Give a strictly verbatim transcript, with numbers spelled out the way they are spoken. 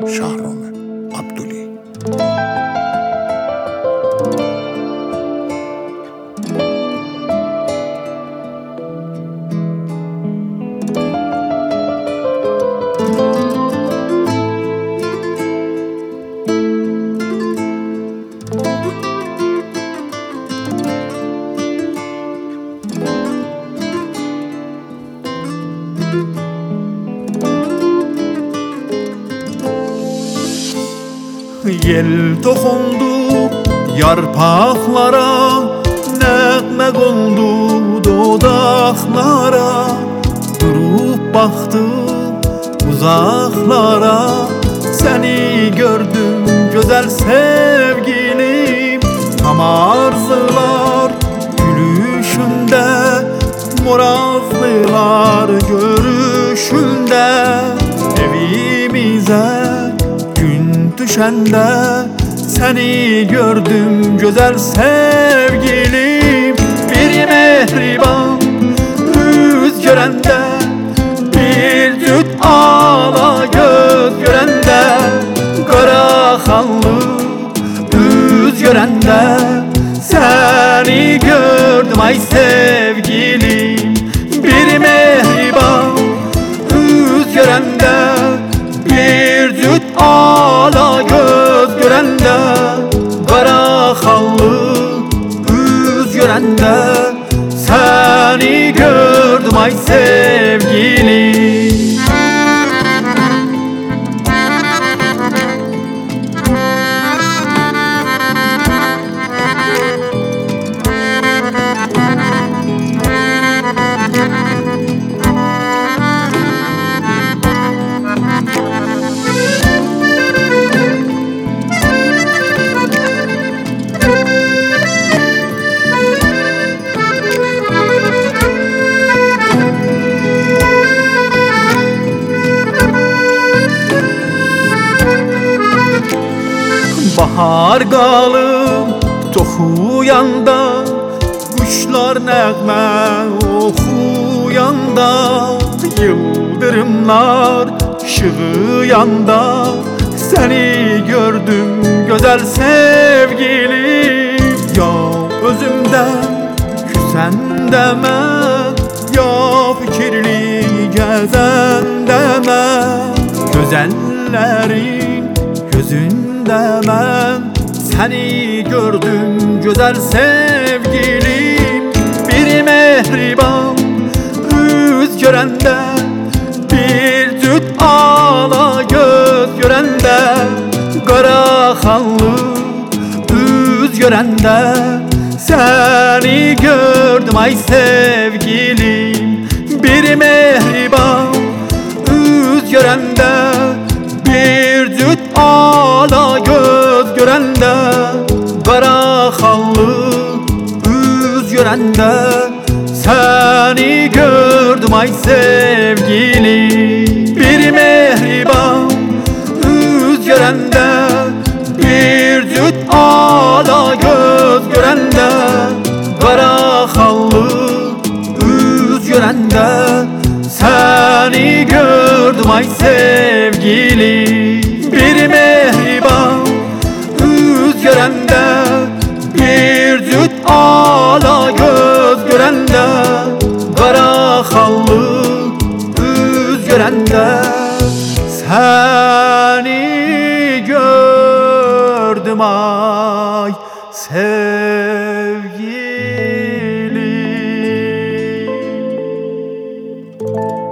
Şahrome Abduli. Yel toxundu yarpaqlara, nəğmə qondu dodaqlara. Durub baxdım uzaqlara, səni gördüm gözəl sevgilim. Tam arzular gülüşündə, morazlılar görüşündə. Evimizə düşəndə səni gördüm gözəl sevgilim. Bir mehriban yüz görəndə, bir cüt ala göz görəndə, qara xanlı üz görəndə səni gördüm ay sevgilim. Bir mehriban yüz görəndə, bir cüt ala göz görəndə, qara xallı üz görəndə səni gördüm ay sevgilim. Bahar qalıb toxuyanda, quşlar nəğmə oxuyanda, yıldırımlar işığıyanda səni gördüm gözəl sevgilim. Ya özümdən küsəndə mən, ya fikirli gəzəndə mən, gözəllərin gözündə mən səni gördüm gözəl sevgilim. Bir mehriban üz görəndə, bir cüt ala göz görəndə, qara xanlı üz görəndə səni gördüm ay sevgilim. Bir mehriban üz görəndə, bir cüt ala göz görəndə, qara xallı üz görəndə səni gördüm ay sevgilim. Bir mehriban üz görəndə, bir cüt ala göz görəndə, qara xallı üz görəndə səni gördüm ay sevgilim. Bir mehriban üz görəndə, bir cüt ala göz görəndə, qara xallı üz görəndə səni gördüm ay sevgilim.